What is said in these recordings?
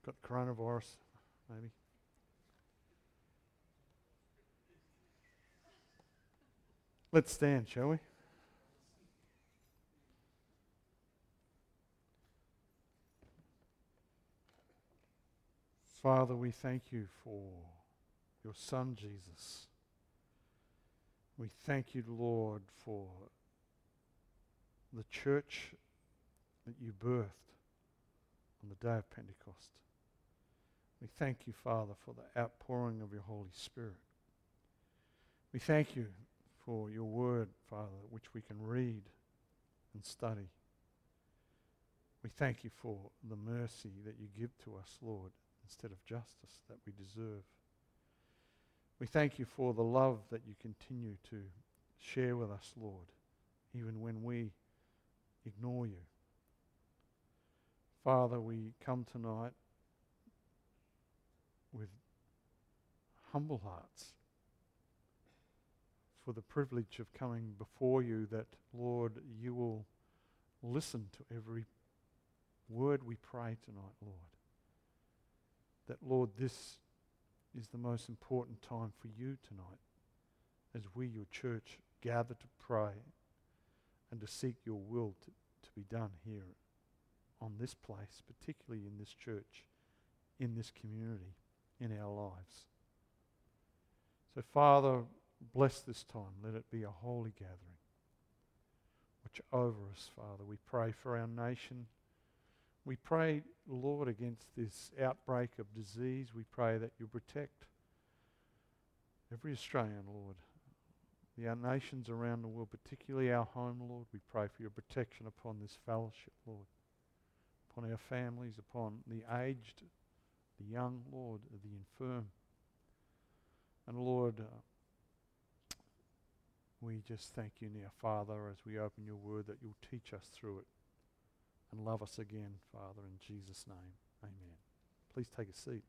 got coronavirus, maybe. Let's stand, shall we? Father, we thank you for your Son, Jesus. We thank you, Lord, for the church that you birthed on the day of Pentecost. We thank you, Father, for the outpouring of your Holy Spirit. We thank you for your word, Father, which we can read and study. We thank you for the mercy that you give to us, Lord, instead of justice that we deserve. We thank you for the love that you continue to share with us, Lord, even when we ignore you. Father, we come tonight with humble hearts for the privilege of coming before you, that, Lord, you will listen to every word we pray tonight, Lord. That, Lord, this is the most important time for you tonight as we, your church, gather to pray and to seek your will to be done here on this place, particularly in this church, in this community, in our lives. So, Father, bless this time. Let it be a holy gathering. Watch over us, Father. We pray for our nation. We pray, Lord, against this outbreak of disease. We pray that you protect every Australian, Lord. Our nations around the world, particularly our home, Lord. We pray for your protection upon this fellowship, Lord. Upon our families, upon the aged, the young, Lord, the infirm. And Lord, we just thank you now, Father, as we open your word, that you'll teach us through it and love us again, Father, in Jesus' name. Amen. Please take a seat.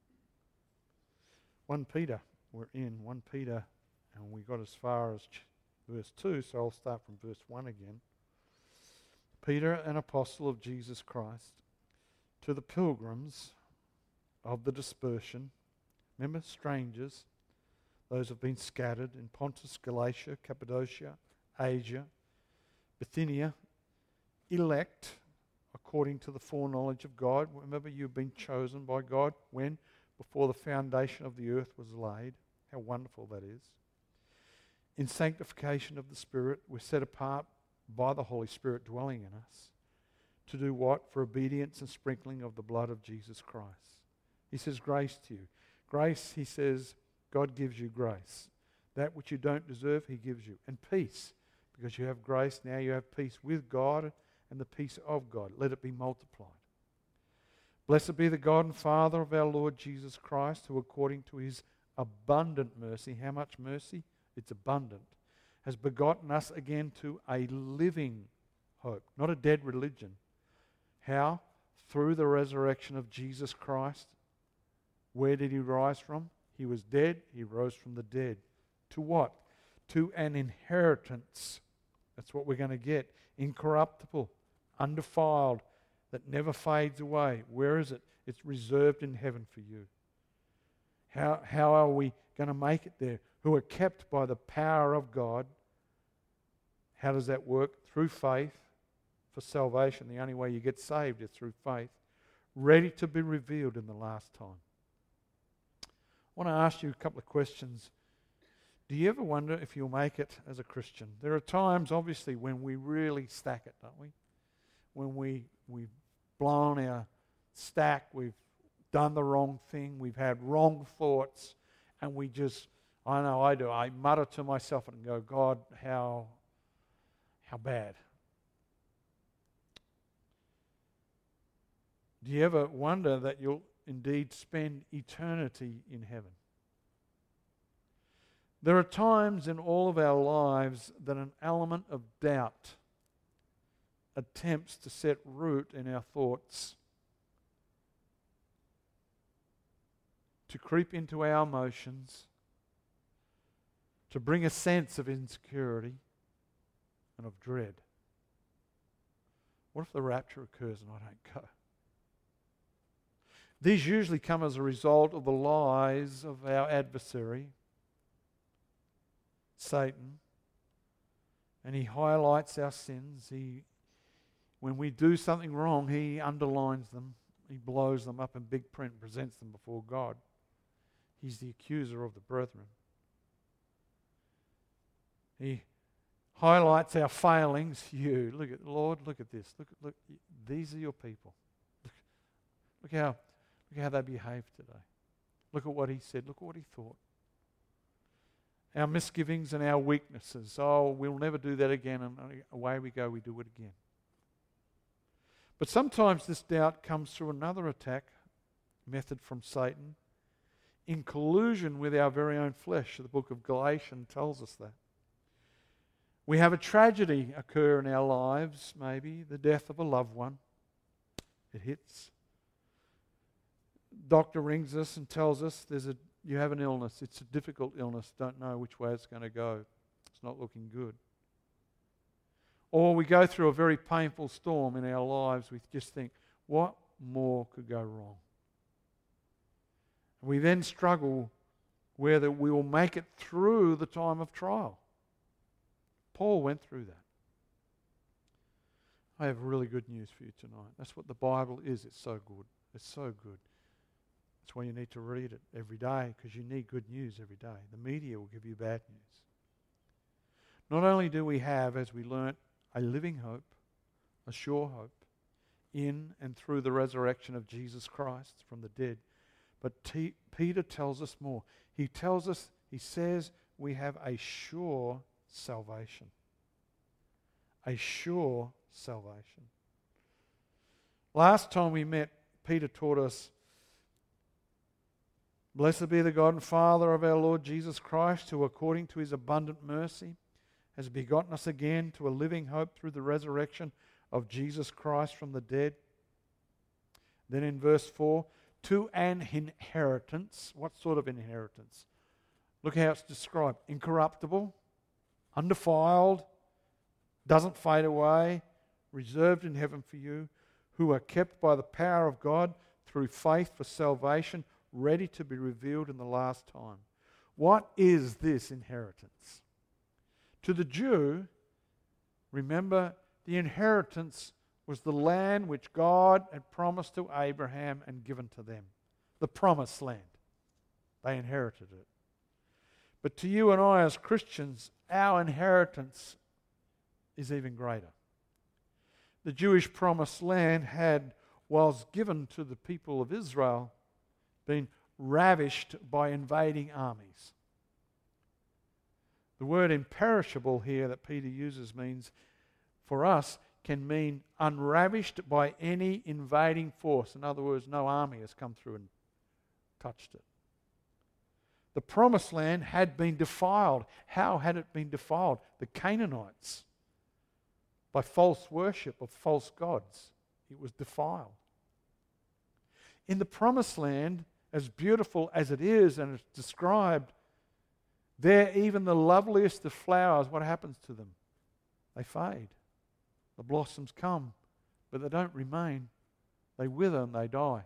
1 Peter, we're in 1 Peter, and we got as far as verse 2, so I'll start from verse 1 again. Peter, an apostle of Jesus Christ, to the pilgrims of the dispersion, remember, strangers, those who have been scattered in Pontus, Galatia, Cappadocia, Asia, Bithynia, elect according to the foreknowledge of God. Remember, you've been chosen by God when? Before the foundation of the earth was laid. How wonderful that is. In sanctification of the Spirit, we're set apart by the Holy Spirit dwelling in us. To do what? For obedience and sprinkling of the blood of Jesus Christ. He says grace to you. Grace, he says, God gives you grace. That which you don't deserve, he gives you. And peace. Because you have grace, now you have peace with God and the peace of God. Let it be multiplied. Blessed be the God and Father of our Lord Jesus Christ, who according to his abundant mercy, how much mercy? It's abundant, has begotten us again to a living hope, not a dead religion. How? Through the resurrection of Jesus Christ. Where did he rise from? He was dead, he rose from the dead. To what? To an inheritance. That's what we're going to get. Incorruptible, undefiled, that never fades away. Where is it? It's reserved in heaven for you. How are we going to make it there? Who are kept by the power of God. How does that work? Through faith for salvation. The only way you get saved is through faith. Ready to be revealed in the last time. I want to ask you a couple of questions. Do you ever wonder if you'll make it as a Christian? There are times, obviously, when we really stack it, don't we? When we've blown our stack, we've done the wrong thing, we've had wrong thoughts, and we just, I know I do, I mutter to myself and go, God, how bad. Do you ever wonder that you'll indeed spend eternity in heaven? There are times in all of our lives that an element of doubt attempts to set root in our thoughts, to creep into our emotions, to bring a sense of insecurity and of dread. What if the rapture occurs and I don't go? These usually come as a result of the lies of our adversary, Satan, and he highlights our sins. When we do something wrong, he underlines them. He blows them up in big print and presents them before God. He's the accuser of the brethren. He highlights our failings. Look at Lord, look at this. Look, these are your people. Look how they behave today. Look at what he said. Look at what he thought. Our misgivings and our weaknesses. Oh, we'll never do that again, and away we go, we do it again. But sometimes this doubt comes through another attack method from Satan in collusion with our very own flesh. The book of Galatians tells us that. We have a tragedy occur in our lives, maybe the death of a loved one. It hits. Doctor rings us and tells us you have an illness. It's a difficult illness. Don't know which way it's going to go. It's not looking good. Or we go through a very painful storm in our lives. We just think, what more could go wrong? We then struggle whether we will make it through the time of trial. Paul went through that. I have really good news for you tonight. That's what the Bible is. It's so good. It's so good. That's why you need to read it every day, because you need good news every day. The media will give you bad news. Not only do we have, as we learnt, a living hope, a sure hope, in and through the resurrection of Jesus Christ from the dead, but Peter tells us more. He says we have a sure salvation. A sure salvation. Last time we met, Peter taught us, "Blessed be the God and Father of our Lord Jesus Christ, who according to his abundant mercy has begotten us again to a living hope through the resurrection of Jesus Christ from the dead." Then in verse 4, to an inheritance. What sort of inheritance? Look how it's described. Incorruptible, undefiled, doesn't fade away, reserved in heaven for you, who are kept by the power of God through faith for salvation, ready to be revealed in the last time. What is this inheritance? To the Jew, remember, the inheritance was the land which God had promised to Abraham and given to them. The promised land. They inherited it. But to you and I as Christians, our inheritance is even greater. The Jewish promised land had, whilst given to the people of Israel, been ravished by invading armies. The word imperishable here that Peter uses means, for us, can mean unravished by any invading force. In other words, no army has come through and touched it. The promised land had been defiled. How had it been defiled? The Canaanites. By false worship of false gods. It was defiled. In the promised land, as beautiful as it is and it's described, there even the loveliest of flowers, what happens to them? They fade. The blossoms come, but they don't remain. They wither and they die.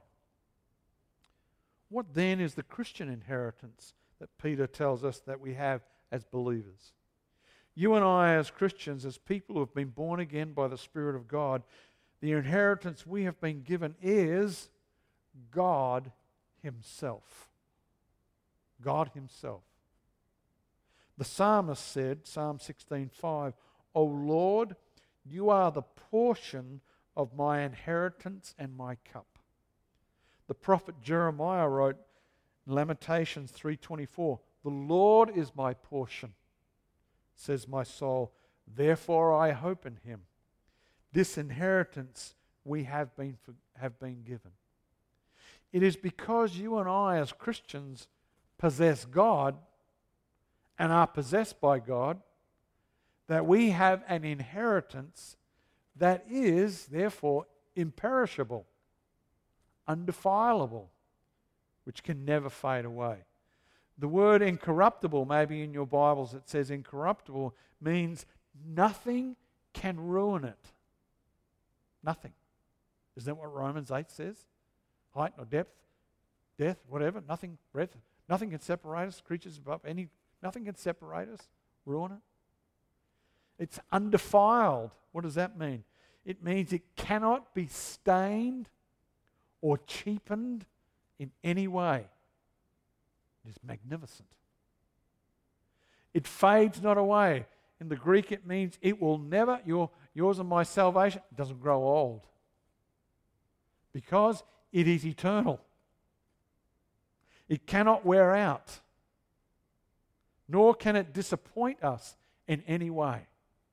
What then is the Christian inheritance that Peter tells us that we have as believers? You and I as Christians, as people who have been born again by the Spirit of God, the inheritance we have been given is God Himself. God Himself. The psalmist said, Psalm 16:5, "O Lord, you are the portion of my inheritance and my cup." The prophet Jeremiah wrote in Lamentations 3:24, "The Lord is my portion, says my soul, therefore I hope in Him." This inheritance we have been given. It is because you and I as Christians possess God and are possessed by God that we have an inheritance that is, therefore, imperishable, undefilable, which can never fade away. The word incorruptible, maybe in your Bibles it says incorruptible, means nothing can ruin it. Nothing. Isn't that what Romans 8 says? height nor depth, death, whatever, nothing, breadth, nothing can separate us, creatures above any, nothing can separate us, ruin it. It's undefiled. What does that mean? It means it cannot be stained or cheapened in any way. It is magnificent. It fades not away. In the Greek, it means it will never, yours and my salvation, doesn't grow old. Because it is eternal. It cannot wear out. Nor can it disappoint us in any way.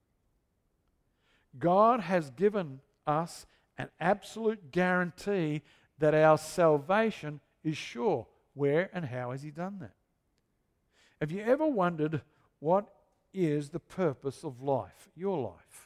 God has given us an absolute guarantee that our salvation is sure. Where and how has He done that? Have you ever wondered what is the purpose of life, your life?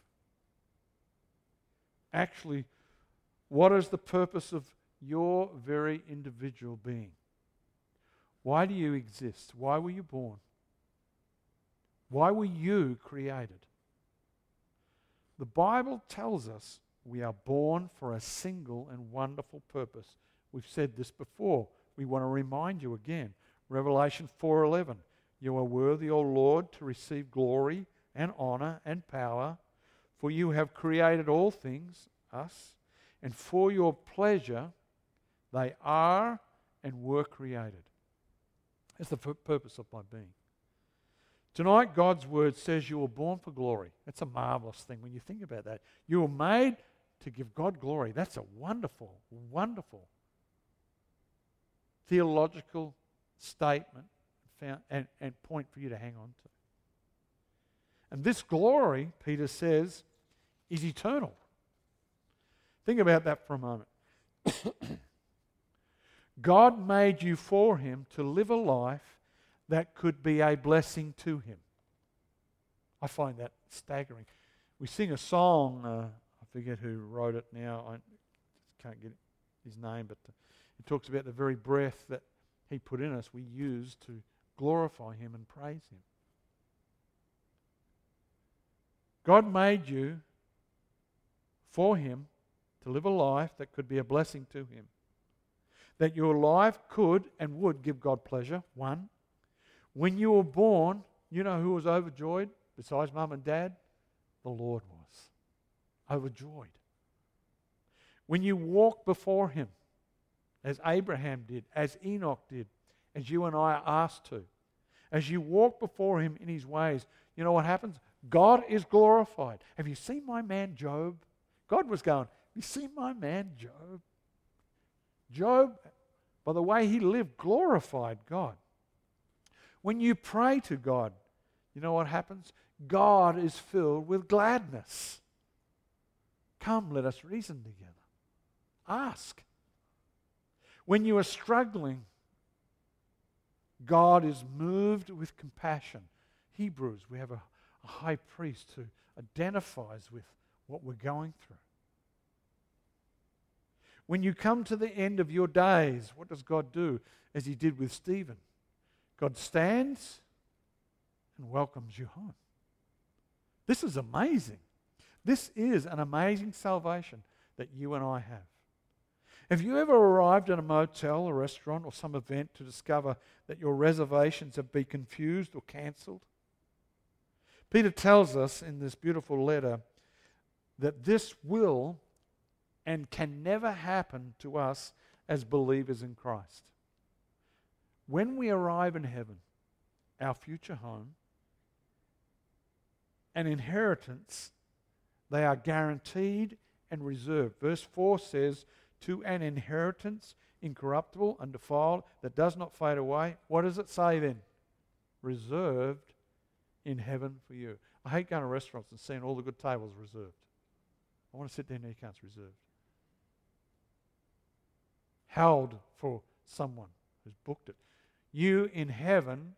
Actually, what is the purpose of your very individual being? Why do you exist? Why were you born? Why were you created? The Bible tells us we are born for a single and wonderful purpose. We've said this before. We want to remind you again. Revelation 4:11. You are worthy, O Lord, to receive glory and honor and power, for you have created all things, us, and for your pleasure they are and were created. That's the purpose of my being. Tonight, God's Word says you were born for glory. That's a marvelous thing when you think about that. You were made to give God glory. That's a wonderful, wonderful theological statement and point for you to hang on to. And this glory, Peter says, is eternal. Think about that for a moment. God made you for Him to live a life that could be a blessing to Him. I find that staggering. We sing a song, I forget who wrote it now, I can't get his name, but it talks about the very breath that He put in us we use to glorify Him and praise Him. God made you for Him to live a life that could be a blessing to Him. That your life could and would give God pleasure, one. When you were born, you know who was overjoyed besides mum and dad? The Lord was. Overjoyed. When you walk before Him, as Abraham did, as Enoch did, as you and I are asked to, as you walk before Him in His ways, you know what happens? God is glorified. Have you seen my man Job? God was going, have you seen my man Job? Job, by the way he lived, glorified God. When you pray to God, you know what happens? God is filled with gladness. Come, let us reason together. Ask. When you are struggling, God is moved with compassion. Hebrews, we have a high priest who identifies with what we're going through. When you come to the end of your days, what does God do? As He did with Stephen. God stands and welcomes you home. This is amazing. This is an amazing salvation that you and I have. Have you ever arrived at a motel, a restaurant, or some event to discover that your reservations have been confused or cancelled? Peter tells us in this beautiful letter that this will and can never happen to us as believers in Christ. When we arrive in heaven, our future home, an inheritance, they are guaranteed and reserved. Verse 4 says, to an inheritance incorruptible, undefiled, that does not fade away. What does it say then? Reserved in heaven for you. I hate going to restaurants and seeing all the good tables reserved. I want to sit there and you can't, it's reserved. Held for someone who's booked it. You in heaven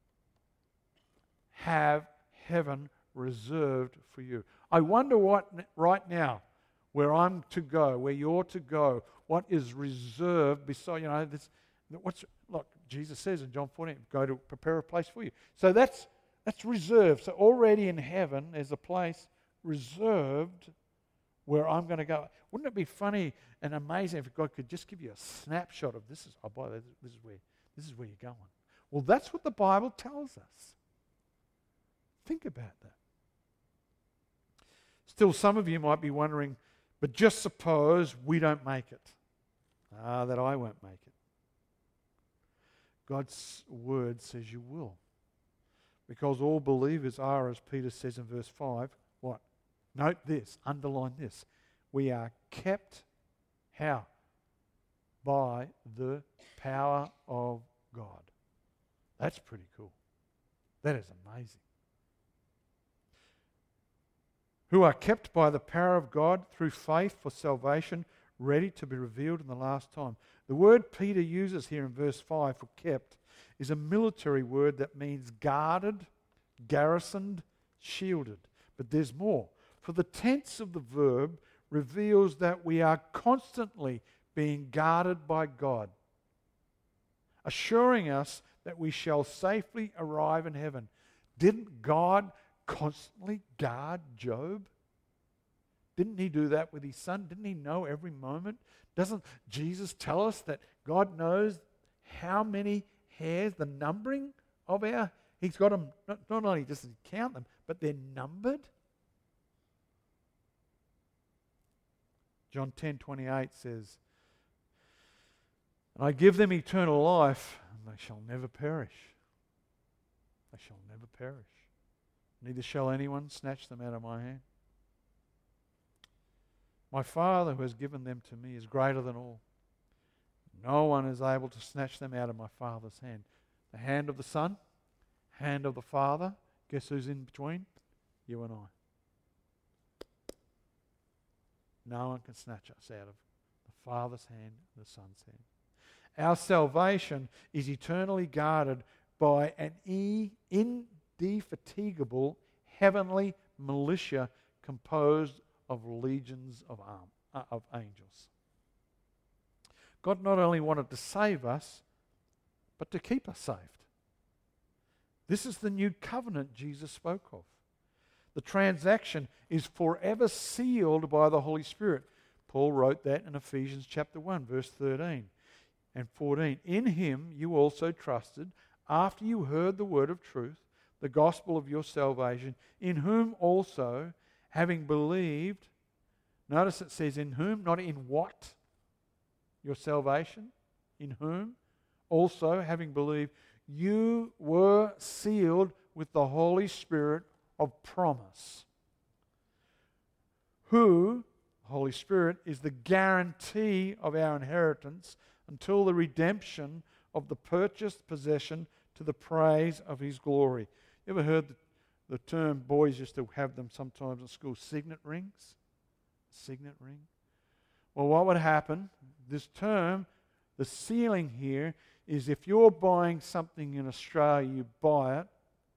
have heaven reserved for you. I wonder what right now, where I'm to go, where you're to go, what is reserved beside, look, Jesus says in John 14, go to prepare a place for you. So that's reserved. So already in heaven there's a place reserved where I'm going to go. Wouldn't it be funny and amazing if God could just give you a snapshot of this is, oh boy, this is where you're going. Well, that's what the Bible tells us. Think about that. Still, some of you might be wondering, but just suppose we don't make it. That I won't make it. God's word says you will. Because all believers are, as Peter says in verse 5, what? Note this, underline this. We are kept, how? By the power of God. That's pretty cool. That is amazing. Who are kept by the power of God through faith for salvation, ready to be revealed in the last time. The word Peter uses here in verse 5 for kept is a military word that means guarded, garrisoned, shielded. But there's more. For the tense of the verb reveals that we are constantly being guarded by God, assuring us that we shall safely arrive in heaven. Didn't God constantly guard Job? Didn't he do that with his son? Didn't he know every moment? Doesn't Jesus tell us that God knows how many hairs, the numbering of our... He's got them, not only does he count them, but they're numbered. John 10:28 says, "And I give them eternal life, and they shall never perish. They shall never perish. Neither shall anyone snatch them out of my hand. My Father who has given them to me is greater than all. No one is able to snatch them out of my Father's hand." The hand of the Son, hand of the Father. Guess who's in between? You and I. No one can snatch us out of the Father's hand and the Son's hand. Our salvation is eternally guarded by an indefatigable heavenly militia composed of legions of angels. God not only wanted to save us, but to keep us saved. This is the new covenant Jesus spoke of. The transaction is forever sealed by the Holy Spirit. Paul wrote that in Ephesians chapter 1, verse 13 and 14. "In him you also trusted, after you heard the word of truth, the gospel of your salvation, in whom also, having believed," notice it says in whom, not in what, your salvation, in whom also, having believed, you were sealed with the Holy Spirit of promise, who, Holy Spirit, is the guarantee of our inheritance until the redemption of the purchased possession to the praise of his glory. You ever heard the term, boys used to have them sometimes in school, signet rings? Signet ring? Well, what would happen? This term, the sealing here, is if you're buying something in Australia, you buy it,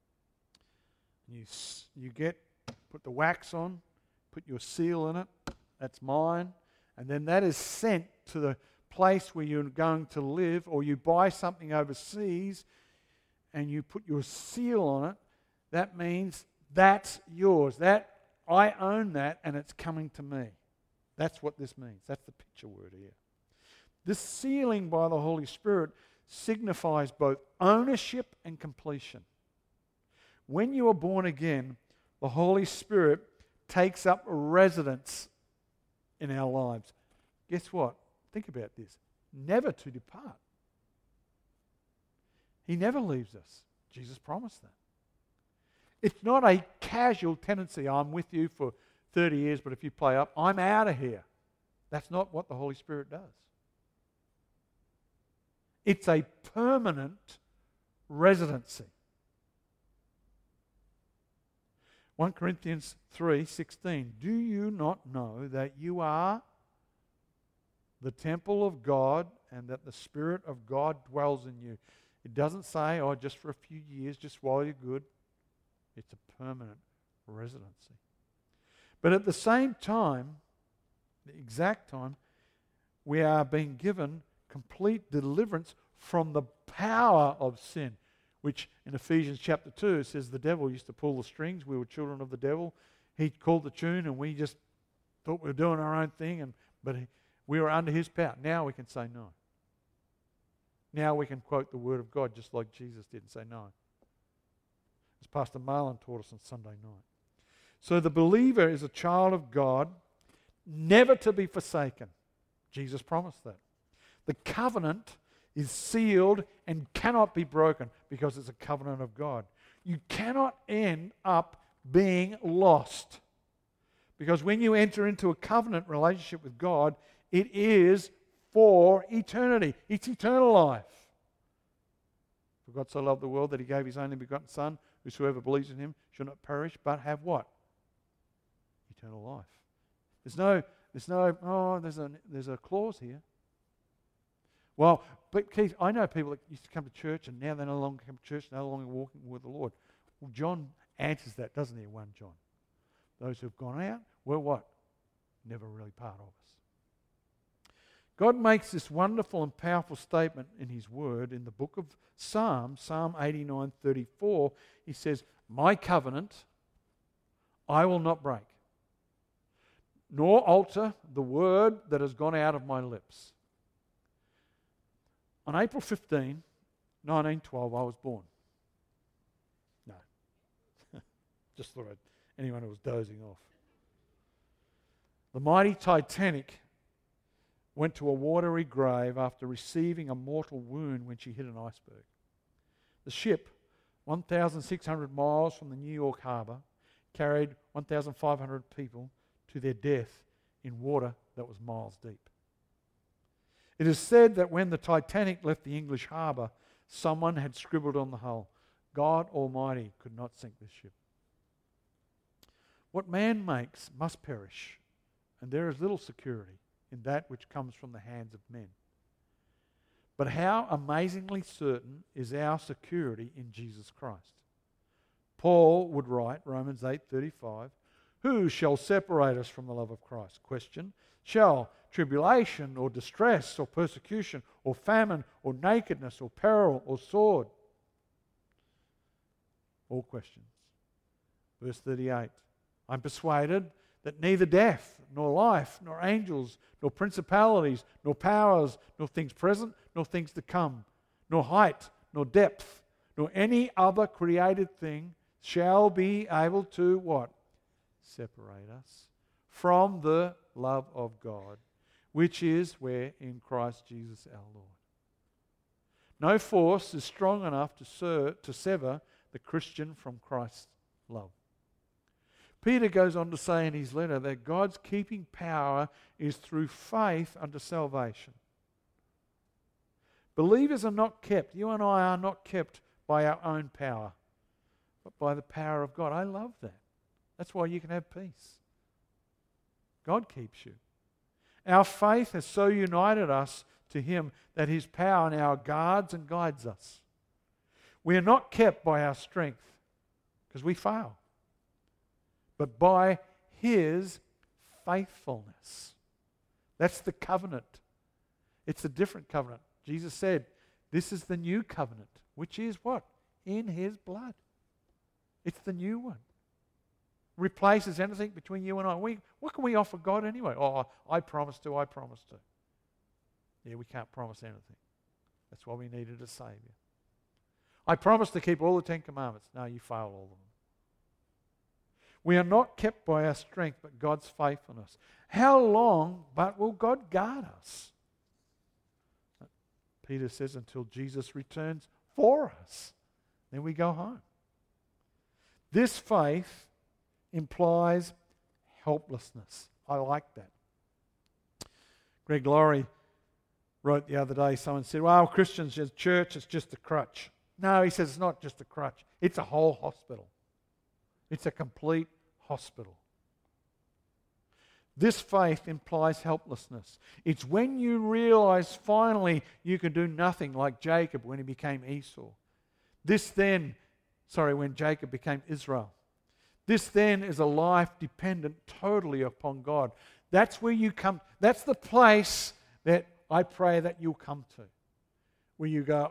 you put the wax on, put your seal in it, that's mine, and then that is sent to the place where you're going to live, or you buy something overseas and you put your seal on it, that means that's yours. That I own that and it's coming to me. That's what this means. That's the picture word here. This sealing by the Holy Spirit signifies both ownership and completion. When you are born again, the Holy Spirit takes up residence in our lives. Guess what? Think about this. Never to depart. He never leaves us. Jesus promised that. It's not a casual tendency. I'm with you for 30 years, but if you play up, I'm out of here. That's not what the Holy Spirit does. It's a permanent residency. 1 Corinthians 3:16. "Do you not know that you are the temple of God and that the Spirit of God dwells in you?" It doesn't say, oh, just for a few years, just while you're good. It's a permanent residency. But at the same time, the exact time, we are being given complete deliverance from the power of sin, which in Ephesians chapter 2 it says the devil used to pull the strings. We were children of the devil. He called the tune and we just thought we were doing our own thing, but we were under his power. Now we can say no. Now we can quote the Word of God just like Jesus did and say no. As Pastor Marlon taught us on Sunday night. So the believer is a child of God, never to be forsaken. Jesus promised that. The covenant is sealed and cannot be broken because it's a covenant of God. You cannot end up being lost. Because when you enter into a covenant relationship with God, it is for eternity. It's eternal life. For God so loved the world that he gave his only begotten Son, whosoever believes in him shall not perish, but have what? Eternal life. There's a clause here. Well, but Keith, I know people that used to come to church and now they no longer come to church, no longer walking with the Lord. Well, John answers that, doesn't he, 1 John? Those who have gone out were what? Never really part of us. God makes this wonderful and powerful statement in his word in the book of Psalm 89:34. He says, my covenant I will not break, nor alter the word that has gone out of my lips. On April 15, 1912, I was born. No. Just thought anyone who was dozing off. The mighty Titanic went to a watery grave after receiving a mortal wound when she hit an iceberg. The ship, 1,600 miles from the New York harbor, carried 1,500 people to their death in water that was miles deep. It is said that when the Titanic left the English harbour, someone had scribbled on the hull, God Almighty could not sink this ship. What man makes must perish, and there is little security in that which comes from the hands of men. But how amazingly certain is our security in Jesus Christ. Paul would write, Romans 8:35, who shall separate us from the love of Christ? Question, shall tribulation or distress or persecution or famine or nakedness or peril or sword? All questions. Verse 38, I'm persuaded that neither death, nor life, nor angels, nor principalities, nor powers, nor things present, nor things to come, nor height, nor depth, nor any other created thing shall be able to what? Separate us from the love of God, which is where? In Christ Jesus our Lord. No force is strong enough to sever the Christian from Christ's love. Peter goes on to say in his letter that God's keeping power is through faith unto salvation. Believers are not kept, you and I are not kept by our own power, but by the power of God. I love that. That's why you can have peace. God keeps you. Our faith has so united us to him that his power now guards and guides us. We are not kept by our strength because we fail, but by his faithfulness. That's the covenant. It's a different covenant. Jesus said, this is the new covenant, which is what? In his blood. It's the new one. Replaces anything between you and I. What can we offer God anyway? Oh, I promise to. Yeah, we can't promise anything. That's why we needed a Savior. I promise to keep all the 10 Commandments. No, you fail all of them. We are not kept by our strength, but God's faithfulness. How long, but will God guard us? Peter says, until Jesus returns for us. Then we go home. This faith implies helplessness. I like that. Greg Laurie wrote the other day, someone said, well, Christians, church is just a crutch. No, he says it's not just a crutch. It's a whole hospital. It's a complete hospital. This faith implies helplessness. It's when you realize finally you can do nothing, like Jacob when he became Esau. When Jacob became Israel. This then is a life dependent totally upon God. That's where you come. That's the place that I pray that you'll come to. Where you go,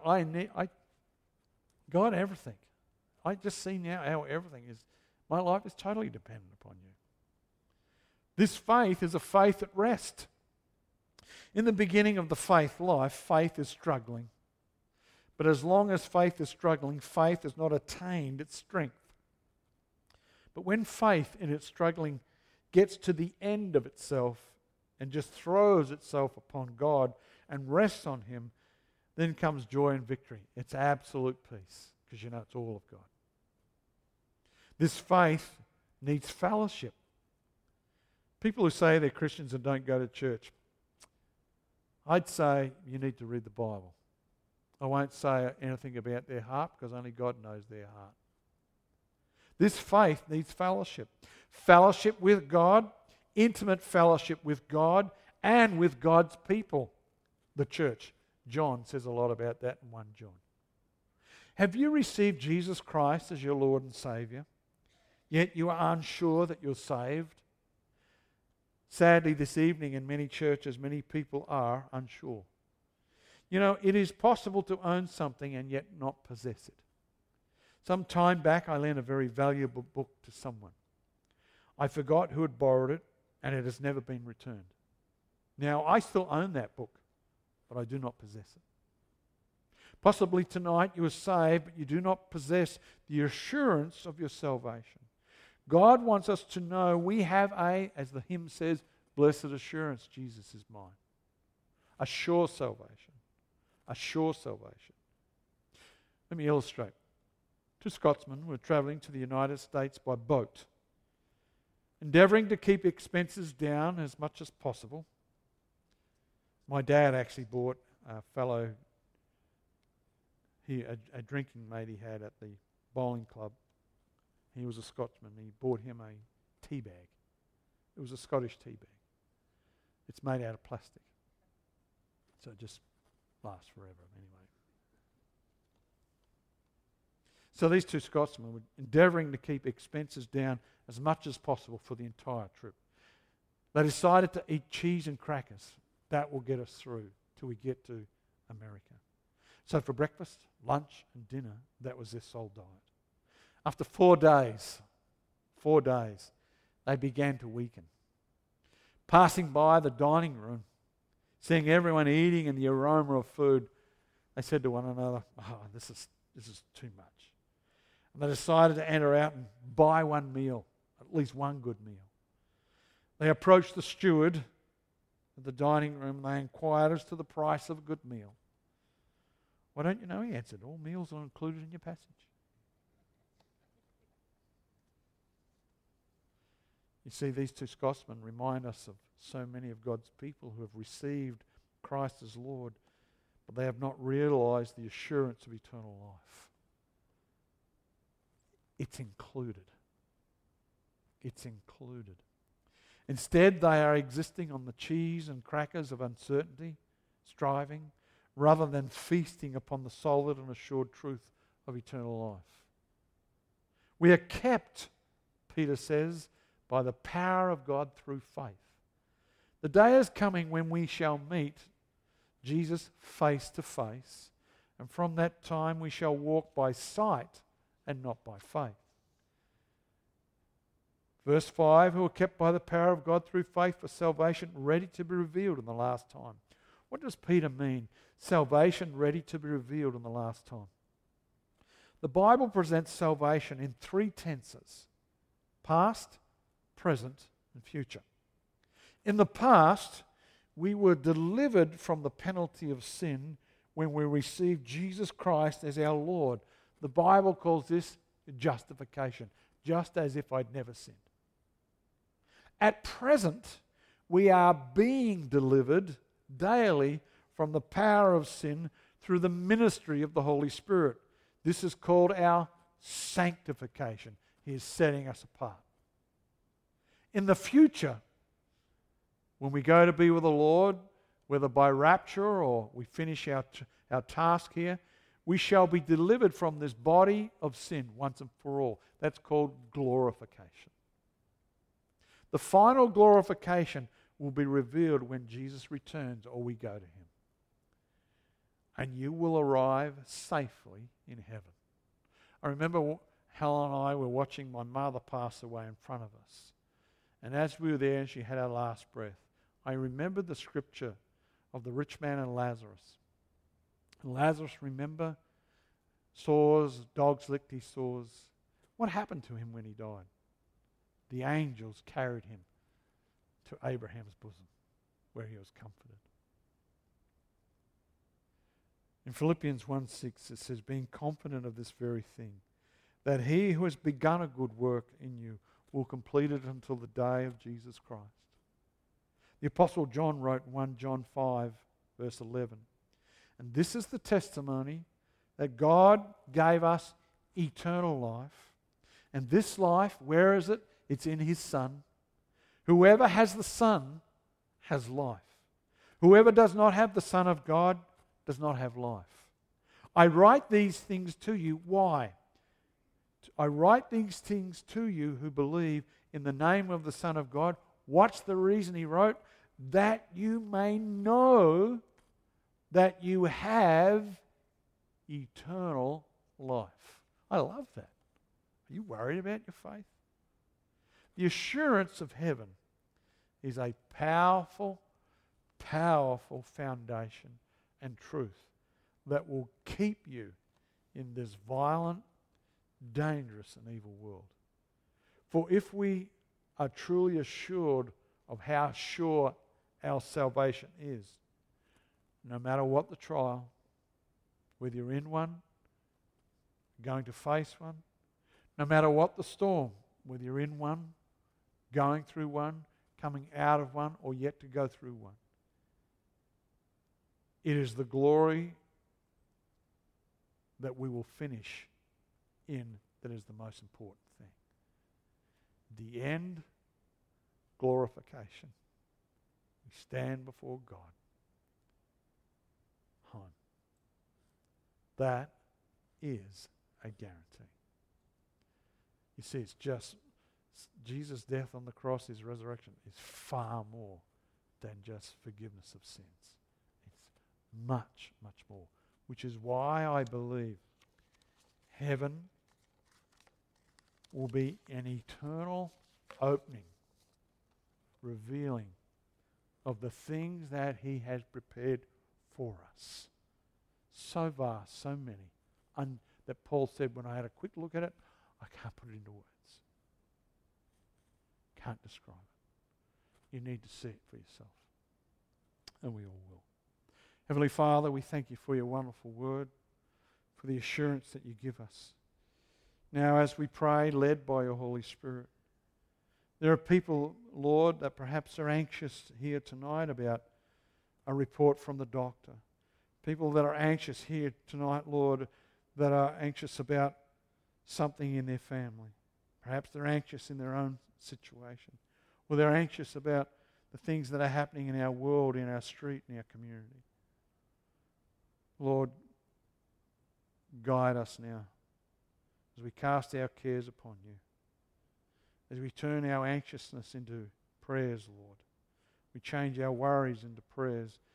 God, everything. I just see now how everything is. My life is totally dependent upon you. This faith is a faith at rest. In the beginning of the faith life, faith is struggling. But as long as faith is struggling, faith has not attained its strength. But when faith in its struggling gets to the end of itself and just throws itself upon God and rests on Him, then comes joy and victory. It's absolute peace because you know it's all of God. This faith needs fellowship. People who say they're Christians and don't go to church, I'd say you need to read the Bible. I won't say anything about their heart because only God knows their heart. This faith needs fellowship. Fellowship with God, intimate fellowship with God and with God's people, the church. John says a lot about that in 1 John. Have you received Jesus Christ as your Lord and Saviour, yet you are unsure that you're saved? Sadly, this evening in many churches, many people are unsure. You know, it is possible to own something and yet not possess it. Some time back, I lent a very valuable book to someone. I forgot who had borrowed it, and it has never been returned. Now, I still own that book, but I do not possess it. Possibly tonight you are saved, but you do not possess the assurance of your salvation. God wants us to know we have as the hymn says, blessed assurance, Jesus is mine. A sure salvation. A sure salvation. Let me illustrate. Two Scotsmen were travelling to the United States by boat, endeavouring to keep expenses down as much as possible. My dad actually bought a fellow, a drinking mate he had at the bowling club. He was a Scotsman. He bought him a tea bag. It was a Scottish tea bag. It's made out of plastic. So it just lasts forever anyway. So these two Scotsmen were endeavouring to keep expenses down as much as possible for the entire trip. They decided to eat cheese and crackers. That will get us through till we get to America. So for breakfast, lunch and dinner, that was their sole diet. After 4 days, they began to weaken. Passing by the dining room, seeing everyone eating and the aroma of food, they said to one another, this is too much. And they decided to enter out and buy one meal, at least one good meal. They approached the steward at the dining room and they inquired as to the price of a good meal. Why don't you know? He answered, all meals are included in your passage. You see, these two Scotsmen remind us of so many of God's people who have received Christ as Lord, but they have not realized the assurance of eternal life. It's included. It's included. Instead, they are existing on the cheese and crackers of uncertainty, striving, rather than feasting upon the solid and assured truth of eternal life. We are kept, Peter says, by the power of God through faith. The day is coming when we shall meet Jesus face to face, and from that time we shall walk by sight and not by faith. Verse 5, who are kept by the power of God through faith for salvation ready to be revealed in the last time. What does Peter mean? Salvation ready to be revealed in the last time. The Bible presents salvation in 3 tenses: past, present, and future. In the past, we were delivered from the penalty of sin when we received Jesus Christ as our Lord. The Bible calls this justification, just as if I'd never sinned. At present, we are being delivered daily from the power of sin through the ministry of the Holy Spirit. This is called our sanctification. He is setting us apart. In the future, when we go to be with the Lord, whether by rapture or we finish our task here, we shall be delivered from this body of sin once and for all. That's called glorification. The final glorification will be revealed when Jesus returns or we go to Him. And you will arrive safely in heaven. I remember Helen and I were watching my mother pass away in front of us. And as we were there and she had her last breath, I remembered the scripture of the rich man and Lazarus. And Lazarus, remember, sores, dogs licked his sores. What happened to him when he died? The angels carried him to Abraham's bosom, where he was comforted. In Philippians 1:6 it says, being confident of this very thing, that he who has begun a good work in you will complete it until the day of Jesus Christ. The Apostle John wrote 1 John 5, verse 11, and this is the testimony that God gave us eternal life. And this life, where is it? It's in His Son. Whoever has the Son has life. Whoever does not have the Son of God does not have life. I write these things to you. Why? I write these things to you who believe in the name of the Son of God. What's the reason he wrote? That you may know that you have eternal life. I love that. Are you worried about your faith? The assurance of heaven is a powerful, powerful foundation and truth that will keep you in this violent, dangerous and evil world. For if we are truly assured of how sure our salvation is, no matter what the trial, whether you're in one, going to face one, no matter what the storm, whether you're in one, going through one, coming out of one, or yet to go through one, it is the glory that we will finish in that is the most important thing. The end, glorification. We stand before God. Home. That is a guarantee. You see, it's just Jesus' death on the cross, His resurrection, is far more than just forgiveness of sins. It's much, much more. Which is why I believe heaven will be an eternal opening, revealing of the things that He has prepared for us. So vast, so many. That Paul said when I had a quick look at it, I can't put it into words. Can't describe it. You need to see it for yourself. And we all will. Heavenly Father, we thank You for Your wonderful word, for the assurance that You give us. Now as we pray, led by Your Holy Spirit, there are people, Lord, that perhaps are anxious here tonight about a report from the doctor. People that are anxious here tonight, Lord, that are anxious about something in their family. Perhaps they're anxious in their own situation. Or they're anxious about the things that are happening in our world, in our street, in our community. Lord, guide us now as we cast our cares upon You. As we turn our anxiousness into prayers, Lord. We change our worries into prayers